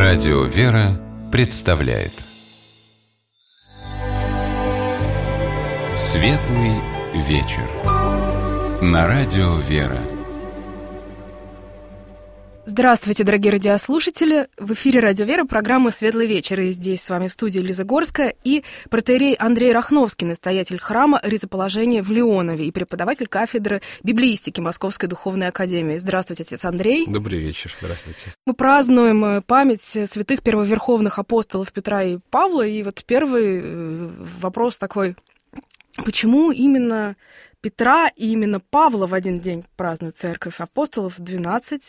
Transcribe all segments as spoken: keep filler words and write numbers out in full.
Радио «Вера» представляет Светлый вечер на Радио «Вера». Здравствуйте, дорогие радиослушатели! В эфире Радио «Вера» программа «Светлый вечер». И здесь с вами в студии Лиза Горская и протоиерей Андрей Рахновский, настоятель храма Ризоположения в Леонове и преподаватель кафедры библеистики Московской духовной академии. Здравствуйте, отец Андрей. Добрый вечер, здравствуйте. Мы празднуем память святых первоверховных апостолов Петра и Павла. И вот первый вопрос такой: почему именно Петра и именно Павла в один день празднует церковь? Апостолов двенадцать.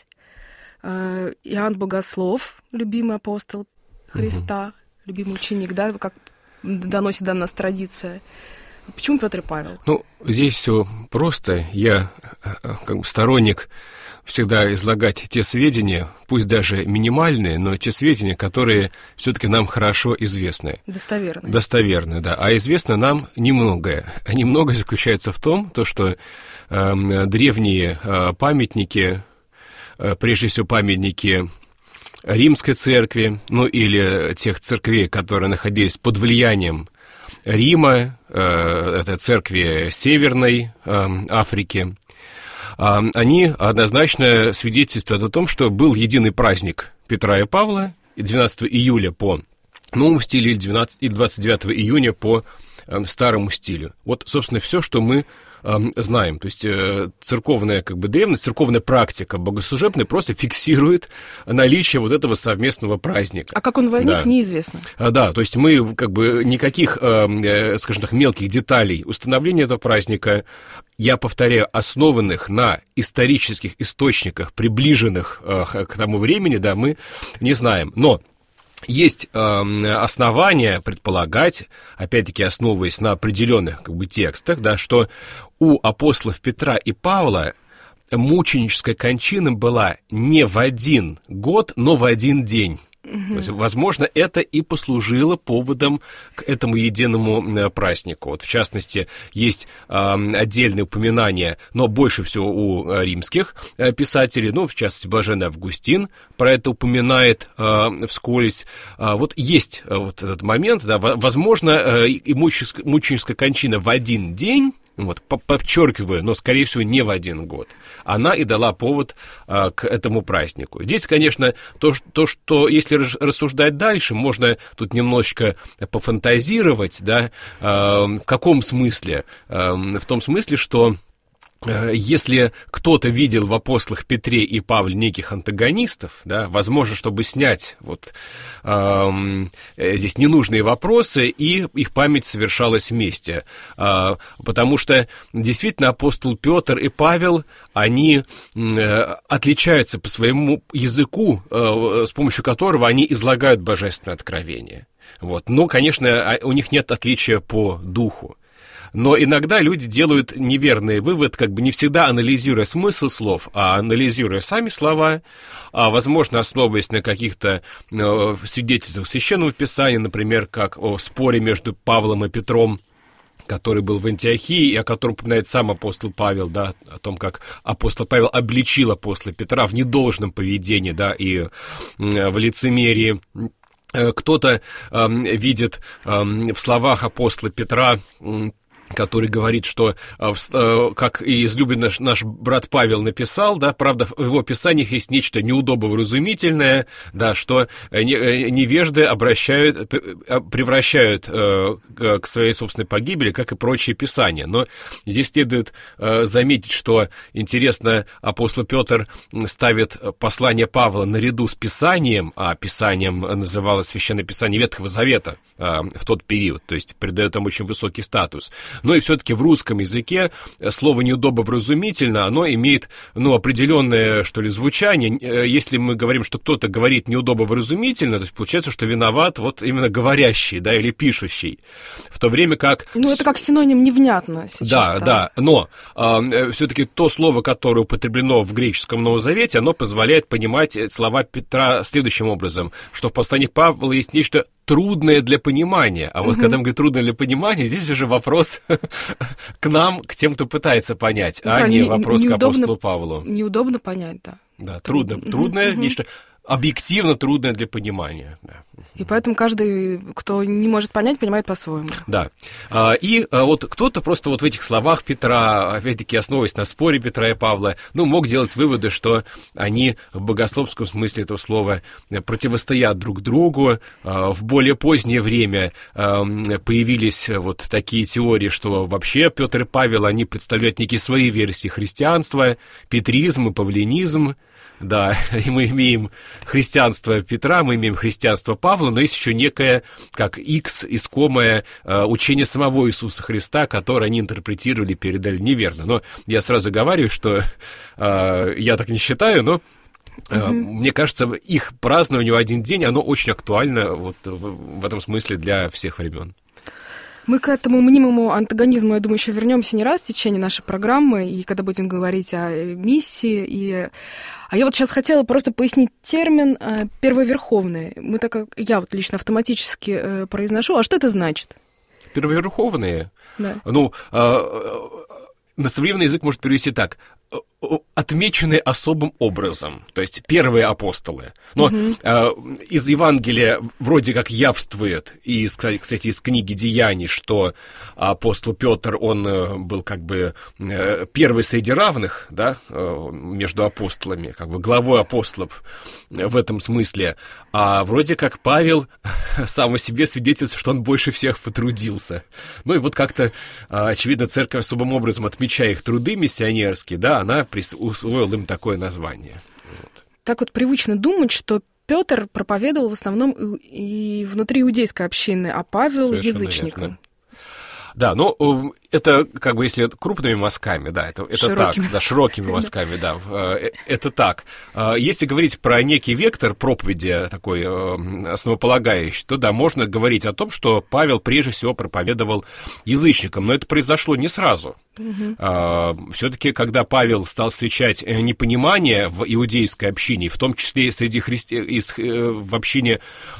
Иоанн Богослов, любимый апостол Христа, угу. любимый ученик, да, как доносит до нас традиция. Почему Петр и Павел? Ну, здесь все просто. Я как бы сторонник всегда излагать те сведения, пусть даже минимальные, но те сведения, которые все-таки нам хорошо известны. Достоверные. Достоверные, да. А известно нам немногое. А немногое заключается в том, то, что э, древние э, памятники, прежде всего памятники Римской церкви, ну или тех церквей, которые находились под влиянием Рима, э, это церкви Северной э, Африки, э, они однозначно свидетельствуют о том, что был единый праздник Петра и Павла, двенадцатого июля по новому стилю и двадцать девятого июня по э, старому стилю. Вот, собственно, все, что мы знаем. То есть церковная как бы древность, церковная практика богослужебная просто фиксирует наличие вот этого совместного праздника. А как он возник, да. неизвестно. Да, то есть мы как бы никаких, скажем так, мелких деталей установления этого праздника, я повторяю, основанных на исторических источниках, приближенных к тому времени, да, мы не знаем. Но есть э, основания предполагать, опять-таки основываясь на определенных как бы текстах, да, что у апостолов Петра и Павла мученическая кончина была не в один год, но в один день. Mm-hmm. То есть, возможно, это и послужило поводом к этому единому празднику. Вот, в частности, есть э, отдельные упоминания, но больше всего у э, римских э, писателей, ну, в частности, блаженный Августин про это упоминает э, вскользь. Э, вот есть э, вот этот момент, да, возможно, э, и мученическая, мученическая кончина в один день, вот, подчеркиваю, но, скорее всего, не в один год, она и дала повод а, к этому празднику. Здесь, конечно, то, то, что, если рассуждать дальше, можно тут немножечко пофантазировать, да, а, в каком смысле? А, в том смысле, что если кто-то видел в апостолах Петре и Павле неких антагонистов, да, возможно, чтобы снять вот, э, здесь ненужные вопросы, и их память совершалась вместе. Э, потому что действительно апостол Петр и Павел, они э, отличаются по своему языку, э, с помощью которого они излагают божественное откровение. Вот. Но, конечно, у них нет отличия по духу. Но иногда люди делают неверный вывод, как бы не всегда анализируя смысл слов, а анализируя сами слова, а, возможно, основываясь на каких-то э, свидетельствах Священного Писания, например, как о споре между Павлом и Петром, который был в Антиохии, и о котором упоминает сам апостол Павел, да, о том, как апостол Павел обличил апостола Петра в недолжном поведении, да, и э, в лицемерии. Кто-то э, видит э, в словах апостола Петра, э, который говорит, что, как и излюбленный наш, наш брат Павел написал, да, правда, в его писаниях есть нечто неудобовразумительное, да, что невежды обращают, превращают к своей собственной погибели, как и прочие писания. Но здесь следует заметить, что, интересно, апостол Петр ставит послание Павла наряду с Писанием, а Писанием называлось Священное Писание Ветхого Завета в тот период, то есть придает им очень высокий статус. Но и все-таки в русском языке слово «неудобовразумительно», оно имеет, ну, определенное, что ли, звучание. Если мы говорим, что кто-то говорит неудобовразумительно, то есть получается, что виноват вот именно говорящий, да, или пишущий. В то время как... Ну, это как синоним «невнятно» сейчас. Да, стало. да, но э, все-таки то слово, которое употреблено в греческом Новом Завете, оно позволяет понимать слова Петра следующим образом, что в послании Павла есть нечто трудное для понимания. А вот угу. когда мы говорим трудное для понимания, здесь уже вопрос к нам, к тем, кто пытается понять, ну, а не вопрос не, к апостолу Павлу. Неудобно понять, да. Да, трудно. Угу, трудное угу. нечто. объективно трудное для понимания. Да. И поэтому каждый, кто не может понять, понимает по-своему. Да. И вот кто-то просто вот в этих словах Петра, опять-таки основываясь на споре Петра и Павла, ну, мог делать выводы, что они в богословском смысле этого слова противостоят друг другу. В более позднее время появились вот такие теории, что вообще Петр и Павел, они представляют некие свои версии христианства, петризм и павлинизм. Да, и мы имеем христианство Петра, мы имеем христианство Павла, но есть еще некое, как X, искомое э, учение самого Иисуса Христа, которое они интерпретировали, передали неверно. Но я сразу говорю, что э, я так не считаю, но э, mm-hmm. мне кажется, их празднование в один день, оно очень актуально вот в, в этом смысле для всех времен. Мы к этому мнимому антагонизму, я думаю, еще вернемся не раз в течение нашей программы, и когда будем говорить о миссии. И... А я вот сейчас хотела просто пояснить термин «первоверховные». Мы так, я вот лично автоматически произношу. А что это значит? Первоверховные? Да. Ну, на современный язык может перевести так: отмеченные особым образом, то есть первые апостолы. Но угу. э, из Евангелия вроде как явствует, и, кстати, кстати, из книги «Деяний», что апостол Петр, он был как бы э, первый среди равных, да, э, между апостолами, как бы главой апостолов в этом смысле. А вроде как Павел сам о себе свидетельствует, что он больше всех потрудился. Ну и вот как-то, очевидно, церковь особым образом, отмечая их труды миссионерские, да, она присвоила им такое название. Вот. Так вот привычно думать, что Петр проповедовал в основном и внутри иудейской общины, а Павел — язычникам. Верно. Да, ну, это как бы если крупными мазками, да, это, это так, да, широкими мазками, да, это так. Если говорить про некий вектор проповеди такой основополагающий, то, да, можно говорить о том, что Павел прежде всего проповедовал язычникам, но это произошло не сразу. Угу. Все-таки, когда Павел стал встречать непонимание в иудейской общине, в том числе среди христи... из... в общине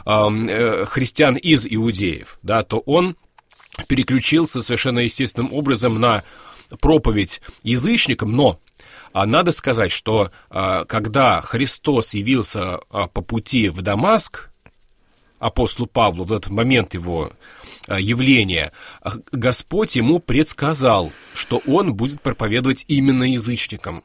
христиан из иудеев, да, то он переключился совершенно естественным образом на проповедь язычникам, но а, надо сказать, что а, когда Христос явился а, по пути в Дамаск апостолу Павлу, в этот момент его а, явления, а, Господь ему предсказал, что он будет проповедовать именно язычникам.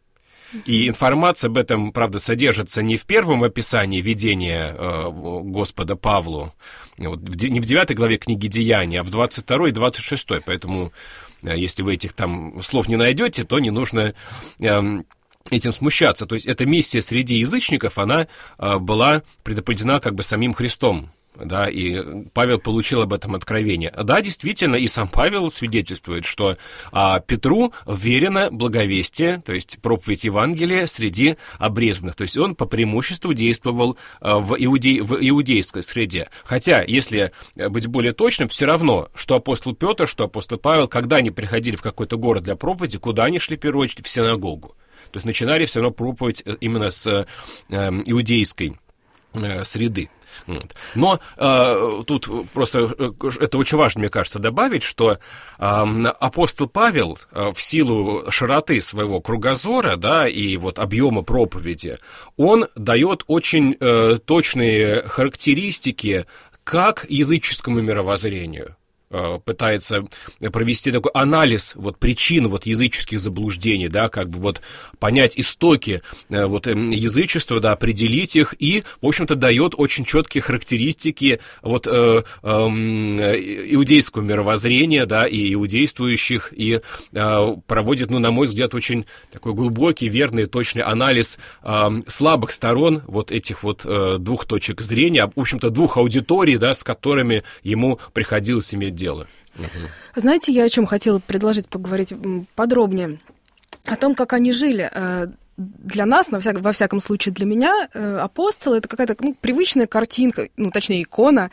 И информация об этом, правда, содержится не в первом описании видения э, Господа Павлу, вот, в, не в девятой главе книги «Деяний», а в двадцать второй и двадцать шестой. Поэтому, э, если вы этих там слов не найдете, то не нужно э, этим смущаться. То есть эта миссия среди язычников, она э, была предопределена как бы самим Христом. Да, и Павел получил об этом откровение. Да, действительно, и сам Павел свидетельствует, что а, Петру верено благовестие, то есть проповедь Евангелия среди обрезанных. То есть он по преимуществу действовал а, в, иуде... в иудейской среде. Хотя, если быть более точным, все равно, что апостол Петр, что апостол Павел, когда они приходили в какой-то город для проповеди, куда они шли в первую очередь? В синагогу. То есть начинали все равно проповедь именно с э, иудейской э, среды. Вот. Но э, тут просто э, это очень важно, мне кажется, добавить, что э, апостол Павел э, в силу широты своего кругозора, да, и вот объема проповеди, он дает очень э, точные характеристики как языческому мировоззрению. Пытается провести такой анализ вот, причин вот, языческих заблуждений, да, как бы вот понять истоки вот, язычества, да, определить их, и, в общем-то, дает очень четкие характеристики вот, э, э, иудейского мировоззрения, да, и иудействующих, и э, проводит, ну, на мой взгляд, очень такой глубокий, верный, точный анализ э, слабых сторон вот этих вот э, двух точек зрения, в общем-то, двух аудиторий, да, с которыми ему приходилось иметь дело. Угу. Знаете, я о чем хотела предложить поговорить подробнее? О том, как они жили. Для нас, во всяком, во всяком случае для меня, апостолы — это какая-то ну, привычная картинка, ну, точнее, икона.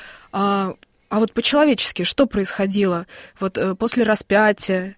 А, а вот по-человечески что происходило вот после распятия,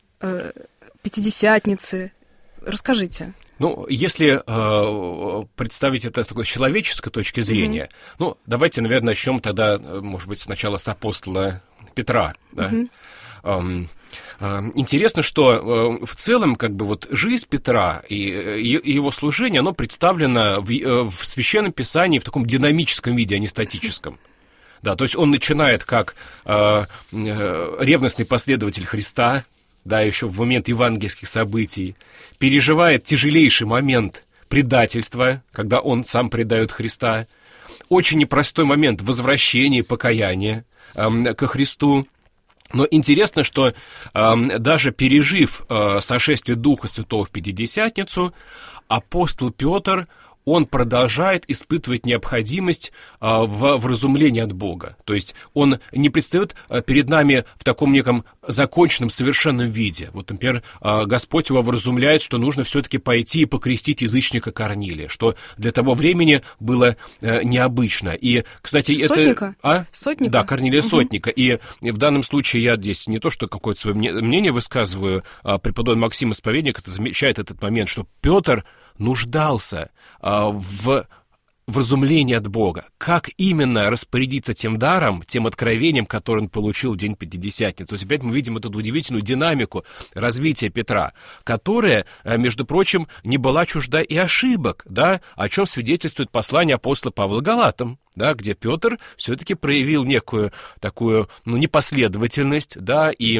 Пятидесятницы? Расскажите. Ну, если э, представить это с такой человеческой точки зрения, mm-hmm. ну, давайте, наверное, начнем тогда, может быть, сначала с апостола Петра, да? Mm-hmm. Интересно, что в целом как бы вот жизнь Петра и его служение, оно представлено в Священном Писании в таком динамическом виде, а не статическом. Да, то есть он начинает как ревностный последователь Христа, да, еще в момент евангельских событий, переживает тяжелейший момент предательства, когда он сам предает Христа, очень непростой момент возвращения, покаяния ко Христу. Но интересно, что э, даже пережив э, сошествие Духа Святого в Пятидесятницу, апостол Петр, он продолжает испытывать необходимость э, в вразумлении от Бога. То есть он не предстает э, перед нами в таком неком законченном, совершенном виде. Вот, например, э, Господь его вразумляет, что нужно все-таки пойти и покрестить язычника Корнилия, что для того времени было э, необычно. И, кстати, Сотника? это... А? Сотника? Да, Корнилия угу. Сотника. И в данном случае я здесь не то, что какое-то свое мнение высказываю, а преподобный Максим Исповедник это замечает этот момент, что Петр нуждался а, в вразумлении от Бога. Как именно распорядиться тем даром, тем откровением, которое он получил в день Пятидесятницы. То есть опять мы видим эту удивительную динамику развития Петра, которая, между прочим, не была чужда и ошибок, да, о чем свидетельствует послание апостола Павла Галатам, да, где Петр все-таки проявил некую такую, ну, непоследовательность, да, и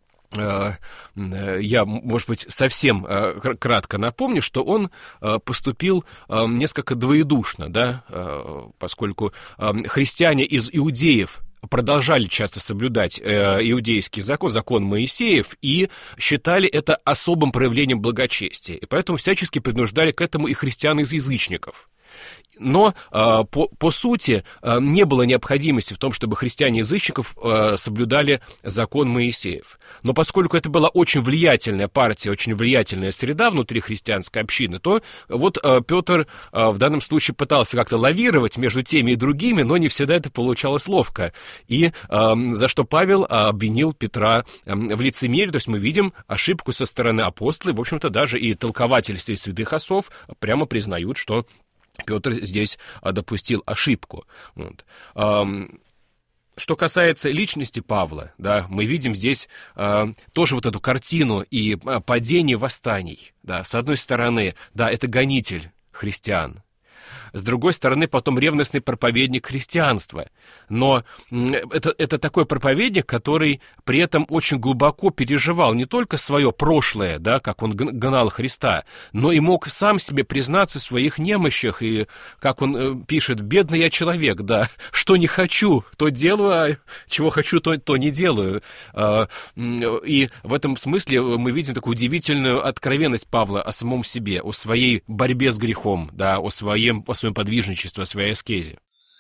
я, может быть, совсем кратко напомню, что он поступил несколько двоедушно, да, поскольку христиане из иудеев продолжали часто соблюдать иудейский закон, закон Моисеев, и считали это особым проявлением благочестия, и поэтому всячески принуждали к этому и христиан из язычников. Но по, по сути не было необходимости в том, чтобы христиане-язычников соблюдали закон Моисеев. Но поскольку это была очень влиятельная партия, очень влиятельная среда внутри христианской общины, то вот Петр в данном случае пытался как-то лавировать между теми и другими, но не всегда это получалось ловко. И за что Павел обвинил Петра в лицемерии, то есть мы видим ошибку со стороны апостола, и, в общем-то, даже и толкователи святых отцов прямо признают, что Петр здесь допустил ошибку. Вот. Что касается личности Павла, да, мы видим здесь э, тоже вот эту картину и падение восстаний. Да. С одной стороны, да, это гонитель христиан. С другой стороны, потом ревностный проповедник христианства. Но это, это такой проповедник, который при этом очень глубоко переживал не только свое прошлое, да, как он гнал Христа, но и мог сам себе признаться в своих немощах. И, как он пишет, «Бедный я человек, да, что не хочу, то делаю, а чего хочу, то, то не делаю». И в этом смысле мы видим такую удивительную откровенность Павла о самом себе, о своей борьбе с грехом, да, о своем, о своем подвижничестве, о своей аскезе.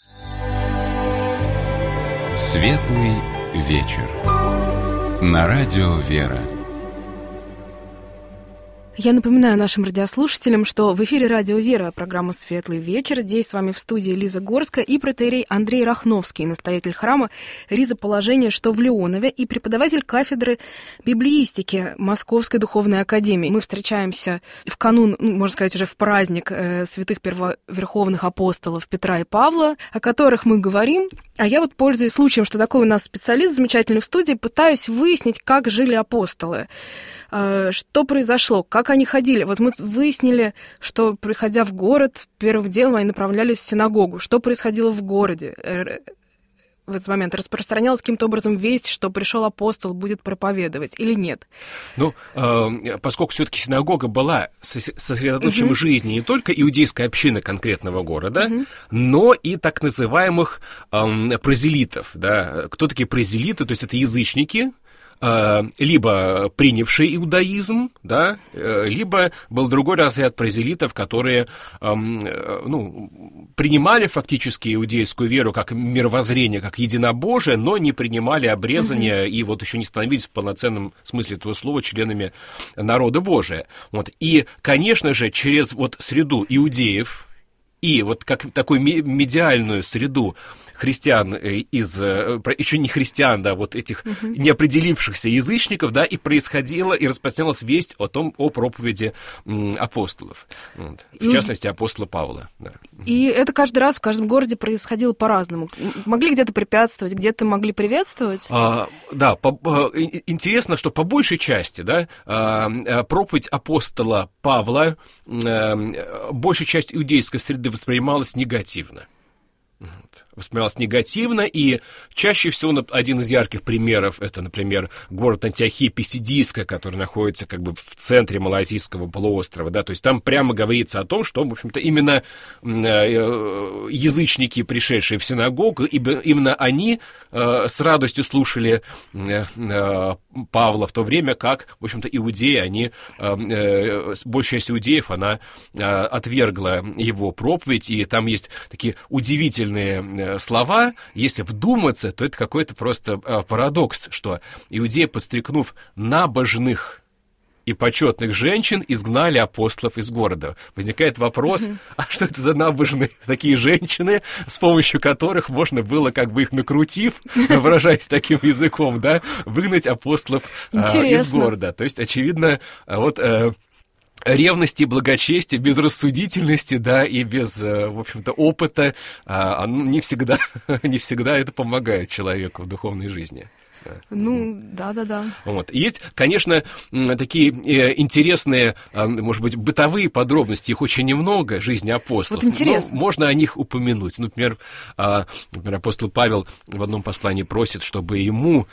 Светлый вечер. На радио «Вера». Я напоминаю нашим радиослушателям, что в эфире радио «Вера» программа «Светлый вечер». Здесь с вами в студии Лиза Горская и протоиерей Андрей Рахновский, настоятель храма Ризоположения, что в Леонове, и преподаватель кафедры библеистики Московской духовной академии. Мы встречаемся в канун, ну, можно сказать, уже в праздник э, святых первоверховных апостолов Петра и Павла, о которых мы говорим. А я вот, пользуясь случаем, что такой у нас специалист замечательный в студии, пытаюсь выяснить, как жили апостолы. Что произошло, как они ходили. Вот мы выяснили, что, приходя в город, первым делом они направлялись в синагогу. Что происходило в городе в этот момент? Распространялась каким-то образом весть, что пришел апостол, будет проповедовать, или нет? Ну, э, поскольку все-таки синагога была сосредоточием uh-huh. жизни не только иудейской общины конкретного города, uh-huh. но и так называемых э, прозелитов. Да? Кто такие прозелиты? То есть это язычники, либо принявший иудаизм, да, либо был другой разряд прозелитов, которые ну, принимали фактически иудейскую веру как мировоззрение, как единобожие, но не принимали обрезания mm-hmm. и вот еще не становились в полноценном смысле этого слова членами народа Божия. Вот. И, конечно же, через вот среду иудеев, и вот как такую медиальную среду христиан из, еще не христиан, да, вот этих uh-huh. неопределившихся язычников, да, и происходила, и распространялась весть о том, о проповеди м, апостолов, вот, в и... частности, апостола Павла. Да. И это каждый раз в каждом городе происходило по-разному. Могли где-то препятствовать, где-то могли приветствовать? А, да, по, по, интересно, что по большей части, да, а, проповедь апостола Павла а, большая часть иудейской среды воспринималась негативно. Воспринималось негативно, и чаще всего один из ярких примеров — это, например, город Антиохия Писидийская, который находится как бы в центре Малазийского полуострова, да, то есть там прямо говорится о том, что, в общем-то, именно язычники, пришедшие в синагогу, именно они с радостью слушали Павла, в то время как, в общем-то, иудеи, они, большая часть иудеев, она отвергла его проповедь, и там есть такие удивительные слова. Если вдуматься, то это какой-то просто парадокс, что иудеи, подстрекнув набожных и почетных женщин, изгнали апостолов из города. Возникает вопрос, mm-hmm. а что это за набожные такие женщины, с помощью которых можно было, как бы их накрутив, выражаясь таким языком, да, выгнать апостолов из города. То есть, очевидно, вот... ревности, благочестия, безрассудительности, да, и без, в общем-то, опыта, а, не всегда, не всегда это помогает человеку в духовной жизни. Ну, да-да-да. Вот. Есть, конечно, такие интересные, может быть, бытовые подробности, их очень немного, жизни апостолов. Вот интересно. Но можно о них упомянуть. Например, например, апостол Павел в одном послании просит, чтобы ему,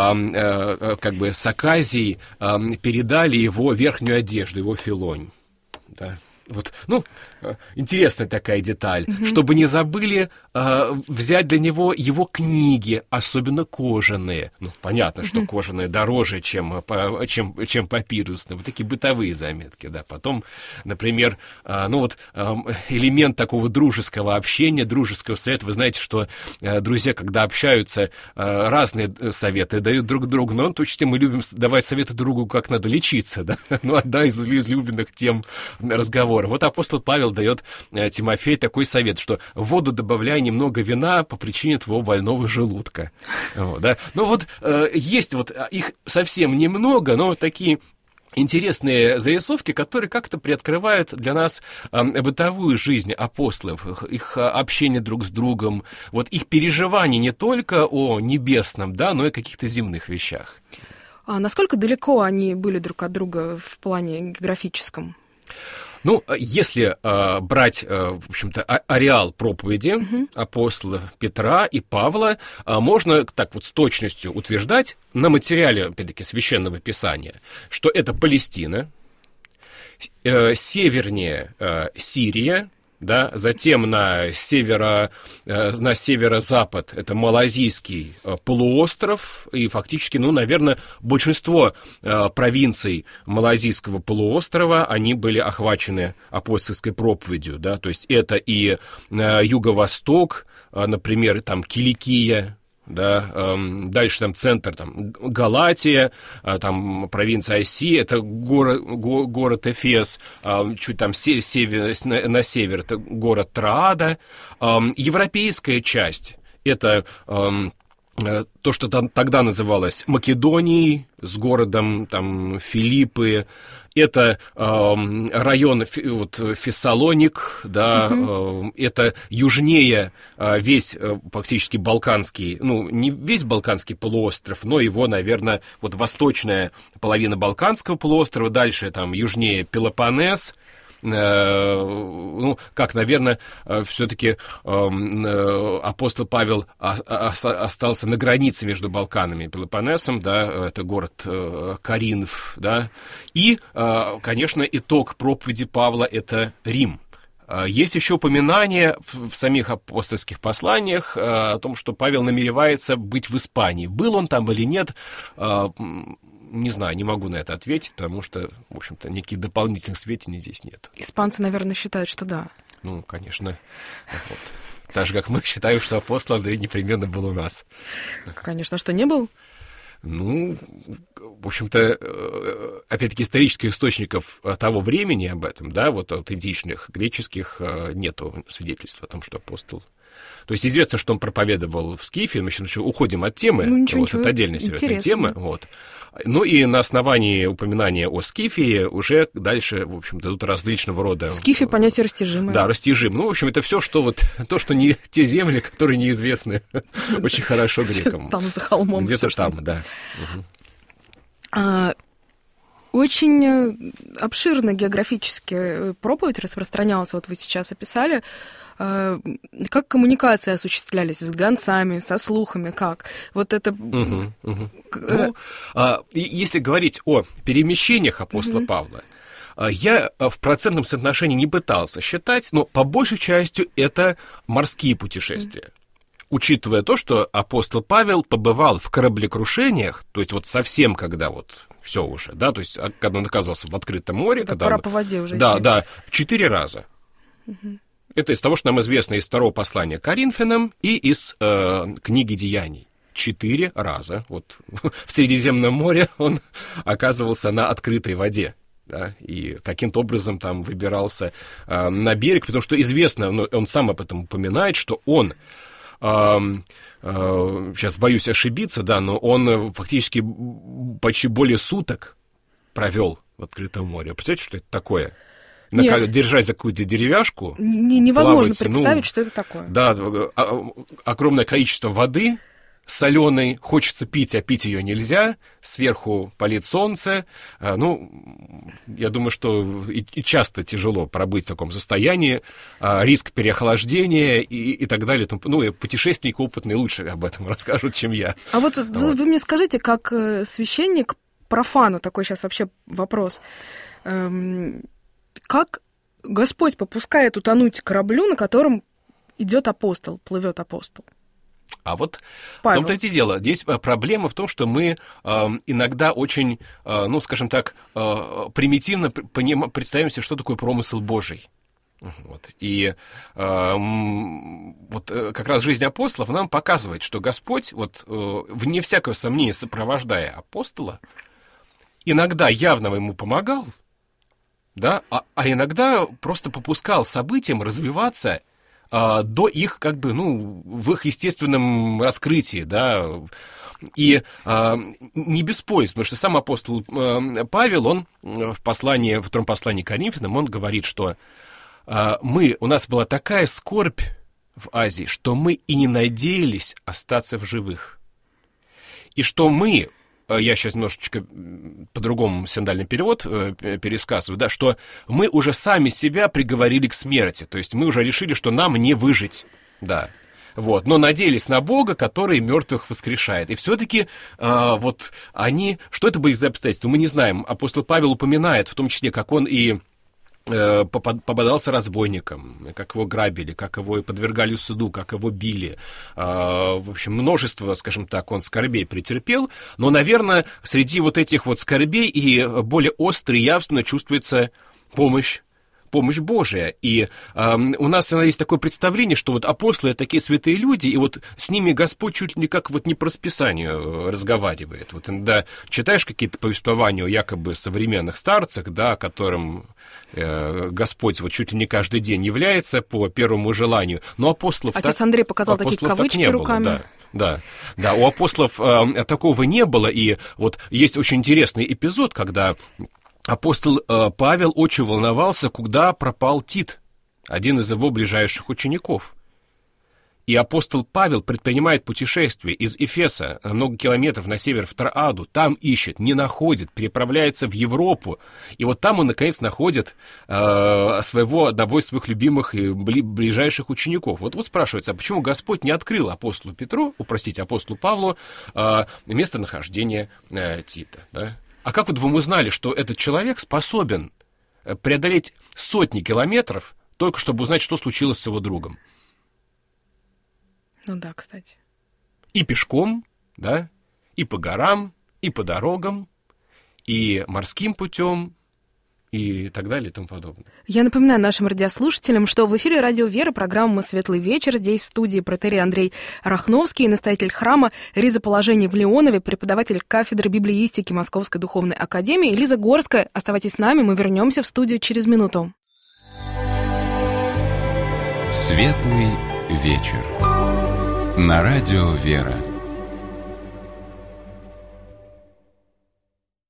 как бы, с оказией передали его верхнюю одежду, его филонь. Да. Вот, ну, интересная такая деталь, mm-hmm. чтобы не забыли э, взять для него его книги, особенно кожаные. Ну, понятно, mm-hmm. что кожаные дороже, чем, чем, чем папирусные. Вот такие бытовые заметки, да. Потом, например, э, ну вот э, элемент такого дружеского общения, дружеского совета. Вы знаете, что э, друзья, когда общаются, э, разные советы дают друг другу, но в том числе мы любим давать советы другу, как надо лечиться, да. Ну, одна из излюбленных тем разговора. Вот апостол Павел дает э, Тимофею такой совет, что в воду добавляй немного вина по причине твоего больного желудка. Вот, да? Ну вот э, есть вот их совсем немного, но вот такие интересные зарисовки, которые как-то приоткрывают для нас э, бытовую жизнь апостолов, их, их общение друг с другом, вот их переживания не только о небесном, да, но и о каких-то земных вещах. А насколько далеко они были друг от друга в плане географическом? Ну, если э, брать, э, в общем-то, а- ареал проповеди uh-huh. апостолов Петра и Павла, э, можно так вот с точностью утверждать на материале, опять-таки, Священного Писания, что это Палестина, э, севернее э, Сирия, да, затем на, северо, на северо-запад это Малазийский полуостров, и фактически, ну, наверное, большинство провинций Малазийского полуострова, они были охвачены апостольской проповедью, да, то есть это и юго-восток, например, там Киликия, да, эм, дальше там центр, там, Галатия, э, там провинция Асия, это город, го, город Эфес, э, чуть там се, север, на, на север, это город Троада. Э, европейская часть, это э, э, то, что там тогда называлось Македонией, с городом там Филиппы. Это э, район вот, Фессалоник, да, uh-huh. э, это южнее э, весь э, практически Балканский, ну, не весь Балканский полуостров, но его, наверное, вот восточная половина Балканского полуострова, дальше там южнее Пелопоннес. Ну, как, наверное, все-таки апостол Павел остался на границе между Балканами и Пелопоннесом, да, это город Коринф, да, и, конечно, итог проповеди Павла — это Рим. Есть еще упоминание в самих апостольских посланиях о том, что Павел намеревается быть в Испании. Был он там или нет, не знаю, не могу на это ответить, потому что, в общем-то, никаких дополнительных сведений здесь нет. Испанцы, наверное, считают, что да. Ну, конечно. Вот. Так же, как мы считаем, что апостол Андрей непременно был у нас. Конечно, что не был? Ну, в общем-то, опять-таки, исторических источников того времени об этом, да, вот от античных, греческих, нету свидетельств о том, что апостол... То есть известно, что он проповедовал в Скифе, мы сейчас уходим от темы, ну, ничего, вот, ничего. это отдельная серьезная тема, вот. Ну и на основании упоминания о Скифии уже дальше, в общем-то, тут различного рода... Скифия — понятие растяжимое. Да, растяжим. Ну, в общем, это все, что вот, то, что не те земли, которые неизвестны очень хорошо грекам. Там за холмом. Где-то там, да. Очень обширно географически проповедь распространялась, вот вы сейчас описали. Как коммуникации осуществлялись с гонцами, со слухами, как? Вот это... Угу, угу. Ну, а, если говорить о перемещениях апостола угу. Павла, я в процентном соотношении не пытался считать, но по большей части это морские путешествия. Угу. Учитывая то, что апостол Павел побывал в кораблекрушениях, то есть вот совсем когда вот все уже, да, то есть когда он оказался в открытом море. Это когда пора он... по воде уже Да, идти. да, четыре раза. Угу. Это из того, что нам известно из второго послания к Коринфянам и из э, книги Деяний. Четыре раза вот в Средиземном море он оказывался на открытой воде. Да, и каким-то образом там выбирался э, на берег, потому что известно, ну, он сам об этом упоминает, что он, э, э, сейчас боюсь ошибиться, да, но он фактически почти более суток провел в открытом море. Представляете, что это такое? На, держась за какую-то деревяшку. Не, невозможно плавать, представить, ну, что это такое. Да, огромное количество воды соленой, хочется пить, а пить ее нельзя, сверху палит солнце. Ну, я думаю, что и, и часто тяжело пробыть в таком состоянии, риск переохлаждения и, и так далее. Ну, путешественники опытные лучше об этом расскажут, чем я. А вот, вот. Вы, вы мне скажите, как священник, профану, такой сейчас вообще вопрос, эм, как Господь попускает утонуть кораблю, на котором идет апостол, плывет апостол? А вот Павел. в том-то и дело. Здесь проблема в том, что мы э, иногда очень, э, ну, скажем так, э, примитивно поним, представим себе, что такое промысел Божий. Вот. И э, вот как раз жизнь апостолов нам показывает, что Господь, вот, э, вне всякого сомнения, сопровождая апостола, иногда явно ему помогал, да, а, а иногда просто попускал событиям развиваться а, до их, как бы, ну, в их естественном раскрытии, да, и а, не без пользы, потому что сам апостол а, Павел, он в послании, во втором послании к Коринфянам, он говорит, что а, мы, у нас была такая скорбь в Азии, что мы и не надеялись остаться в живых, и что мы... Я сейчас немножечко по-другому синодальный перевод пересказываю, да, что мы уже сами себя приговорили к смерти, то есть мы уже решили, что нам не выжить, да, вот, но надеялись на Бога, который мертвых воскрешает, и все-таки а, вот они, что это были за обстоятельства, мы не знаем, апостол Павел упоминает, в том числе, как он и попадался разбойникам, как его грабили, как его подвергали суду, как его били. В общем, множество, скажем так, он скорбей претерпел, но, наверное, среди вот этих вот скорбей и более остро и явственно чувствуется помощь, помощь Божия. И э, у нас есть такое представление, что вот апостолы — это такие святые люди, и вот с ними Господь чуть ли не как вот не по расписанию разговаривает. Вот иногда читаешь какие-то повествования о якобы современных старцах, да, которым э, Господь вот чуть ли не каждый день является по первому желанию. Но апостолов... Отец так, Андрей показал апостолов такие кавычки так руками. Было, да. Да, да, у апостолов э, такого не было, и вот есть очень интересный эпизод, когда апостол э, Павел очень волновался, куда пропал Тит, один из его ближайших учеников. И апостол Павел предпринимает путешествие из Эфеса много километров на север в Троаду, там ищет, не находит, переправляется в Европу, и вот там он, наконец, находит э, своего, одного из своих любимых и бли, ближайших учеников. Вот, вот спрашивается, а почему Господь не открыл апостолу Петру, о, простите, апостолу Павлу, э, местонахождение э, Тита, да? А как вот вы узнали, что этот человек способен преодолеть сотни километров, только чтобы узнать, что случилось с его другом? Ну да, кстати. И пешком, да, и по горам, и по дорогам, и морским путем, и так далее и тому подобное. Я напоминаю нашим радиослушателям, что в эфире «Радио Вера» программа «Светлый вечер». Здесь в студии протоиерей Андрей Рахновский, настоятель храма Ризоположения в Леонове, преподаватель кафедры библеистики Московской духовной академии. Лиза Горская. Оставайтесь с нами, мы вернемся в студию через минуту. «Светлый вечер» на «Радио Вера».